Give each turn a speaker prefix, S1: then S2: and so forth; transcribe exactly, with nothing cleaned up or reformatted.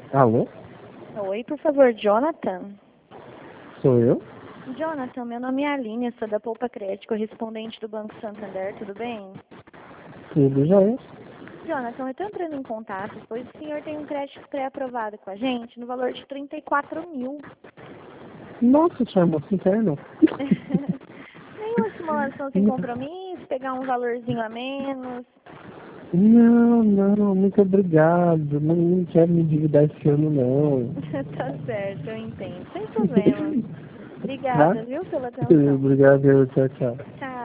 S1: Alô?
S2: Oi, por favor, Jonathan.
S1: Sou eu?
S2: Jonathan, meu nome é Aline, sou da Poupa Crédito, correspondente do Banco Santander, tudo bem?
S1: Tudo já é.
S2: Jonathan, eu estou entrando em contato, pois o senhor tem um crédito pré-aprovado com a gente no valor de trinta e quatro mil.
S1: Nossa, chama interno.
S2: Nenhuma simulação sem compromisso, pegar um valorzinho a menos.
S1: Não, não, muito obrigado. Não, não quero me endividar esse ano, não.
S2: Tá certo, eu entendo, sem problema.
S1: Tá?
S2: Obrigada, viu, pela atenção.
S1: Obrigado, tchau, tchau.
S2: Tchau.